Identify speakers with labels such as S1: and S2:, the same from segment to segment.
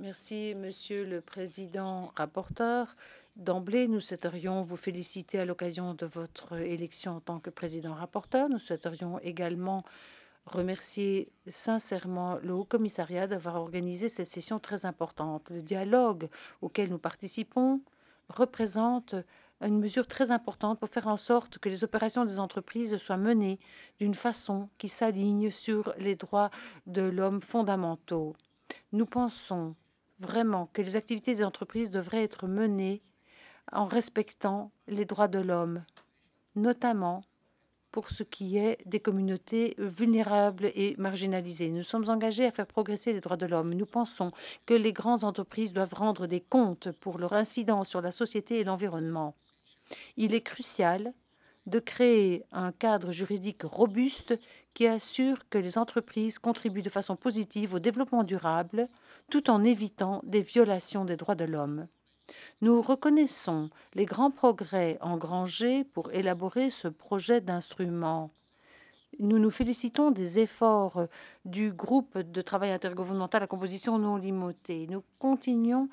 S1: Merci, Monsieur le Président rapporteur. D'emblée, nous souhaiterions vous féliciter à l'occasion de votre élection en tant que président rapporteur. Nous souhaiterions également remercier sincèrement le Haut Commissariat d'avoir organisé cette session très importante. Le dialogue auquel nous participons représente une mesure très importante pour faire en sorte que les opérations des entreprises soient menées d'une façon qui s'aligne sur les droits de l'homme fondamentaux. Nous pensons vraiment que les activités des entreprises devraient être menées en respectant les droits de l'homme, notamment pour ce qui est des communautés vulnérables et marginalisées. Nous sommes engagés à faire progresser les droits de l'homme. Nous pensons que les grandes entreprises doivent rendre des comptes pour leur incidence sur la société et l'environnement. Il est crucial de créer un cadre juridique robuste qui assure que les entreprises contribuent de façon positive au développement durable tout en évitant des violations des droits de l'homme. Nous reconnaissons les grands progrès engrangés pour élaborer ce projet d'instrument. Nous nous félicitons des efforts du groupe de travail intergouvernemental à composition non limitée. Nous continuons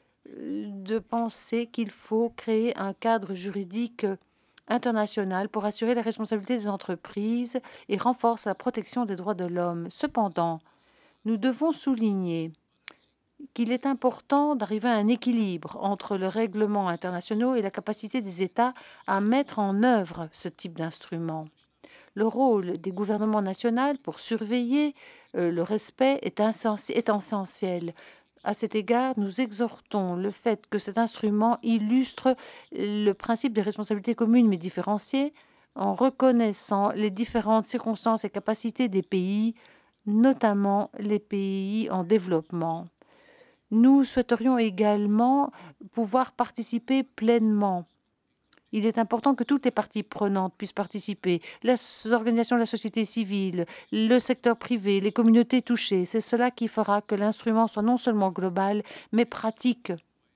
S1: de penser qu'il faut créer un cadre juridique international pour assurer la responsabilité des entreprises et renforce la protection des droits de l'homme. Cependant, nous devons souligner qu'il est important d'arriver à un équilibre entre le règlement international et la capacité des États à mettre en œuvre ce type d'instrument. Le rôle des gouvernements nationaux pour surveiller le respect est essentiel. À cet égard, nous exhortons le fait que cet instrument illustre le principe des responsabilités communes mais différenciées en reconnaissant les différentes circonstances et capacités des pays, notamment les pays en développement. Nous souhaiterions également pouvoir participer pleinement. Il est important que toutes les parties prenantes puissent participer, les organisations de la société civile, le secteur privé, les communautés touchées. C'est cela qui fera que l'instrument soit non seulement global, mais pratique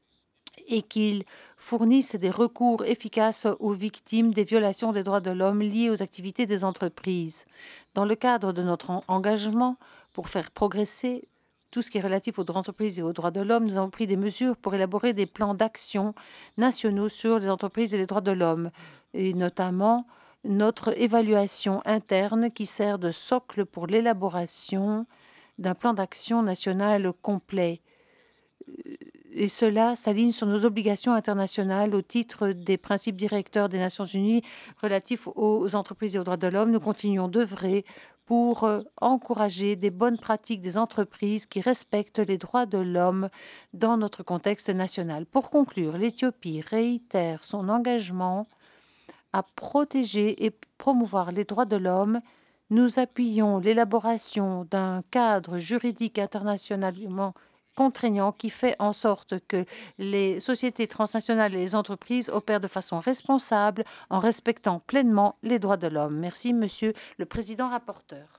S1: et qu'il fournisse des recours efficaces aux victimes des violations des droits de l'homme liées aux activités des entreprises. Dans le cadre de notre engagement pour faire progresser tout ce qui est relatif aux droits d'entreprise et aux droits de l'homme, nous avons pris des mesures pour élaborer des plans d'action nationaux sur les entreprises et les droits de l'homme, et notamment notre évaluation interne qui sert de socle pour l'élaboration d'un plan d'action national complet. Et cela s'aligne sur nos obligations internationales au titre des principes directeurs des Nations unies relatifs aux entreprises et aux droits de l'homme. Nous continuons d'œuvrer pour encourager des bonnes pratiques des entreprises qui respectent les droits de l'homme dans notre contexte national. Pour conclure, l'Éthiopie réitère son engagement à protéger et promouvoir les droits de l'homme. Nous appuyons l'élaboration d'un cadre juridique internationalement contraignant qui fait en sorte que les sociétés transnationales et les entreprises opèrent de façon responsable en respectant pleinement les droits de l'homme. Merci, Monsieur le Président rapporteur.